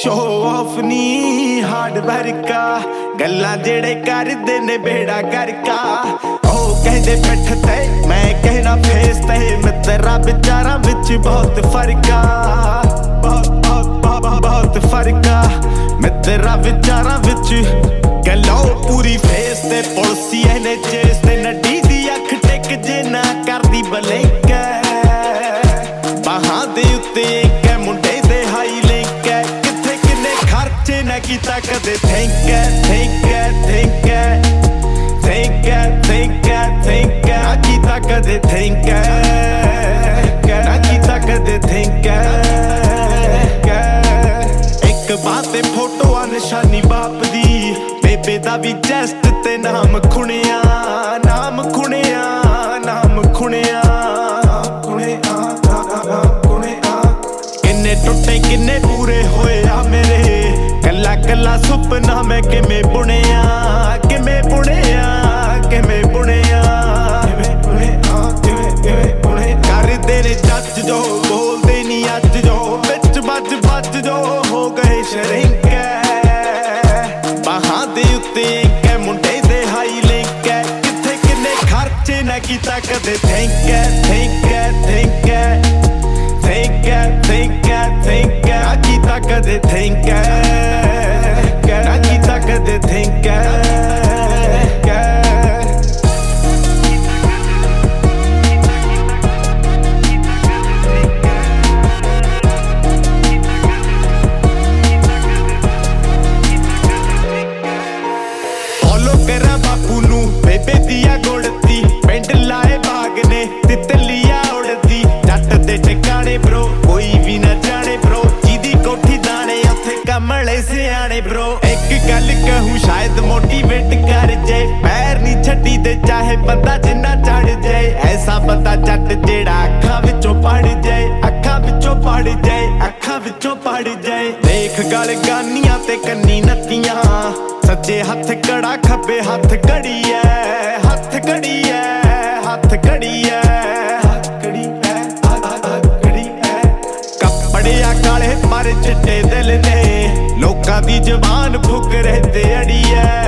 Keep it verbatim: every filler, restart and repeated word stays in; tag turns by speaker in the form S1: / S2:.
S1: Show off नी hard वर्का गल्लां जेड़े करदे ने बेड़ा करका ओ कहदे पिठ ते मैं कहना फेस ते मित्रा विचारां विच बहुत फर्का बहुत बहुत बहुत फर्का मित्रा विचारां विच गल्लो पूरी फेस ते पुलसी ने चेस ते नड्डी दी अख टेक जे ना करदी बलिंक बाहां दे उत्ते कै मुंडे दे हाई लिंक किथे किन्ने खर्चे ना कीता कदे think think think think think think ना कीता कदे थिंक ना कीता कदे थिंक एक बात फोटो आ निशानी बाप दी बेबे दा भी चेस्ट ते नाम खुणिया नाम खुणिया नाम खुणिया किन्ने टुटे किन्ने पूरे होए आ मेरे कला कला सुपना मैं किमें बुनिया किमें बुनिया किमें बुनिया करदे ने जज जो बोलदे नी अज जो बिच बज बज जो हो गए शरिंक बाहां दे उत्ते कै मुंडे दे हाई लिंक किथे किन्ने खर्चे ना कीता कदे think think think think think think ना कीता कदे थिंक ना कीता कदे थिंक बापू नू बेबे दिया गोड़ती पिंड लाए बाग ने तितलिया उड़ती जट दे ठिकाने ब्रो कोई भी ना जाने ब्रो जिदी कोठी दाने उथे कमले सियाने ब्रो एक गल कहूं शायद मोटिवेट कर जाए पैर नी छड्डी दे चाहे बंदा जिन्ना चढ़ जाए ऐसा बंदा जट जेड़ा अखां विचों पड़ जाए अखां विचों पड़ जाए अखां विचों पड़ जाए देख गल गानियां ते कन्नी नत्तियां सज्जे हथ कड़ा खब्बे हथ घड़ी है हथ घड़ी है हथ घड़ी है कपड़े काले पर चिट्टे दिल ने लोकां दी जवान फुक रहते अड़ी है।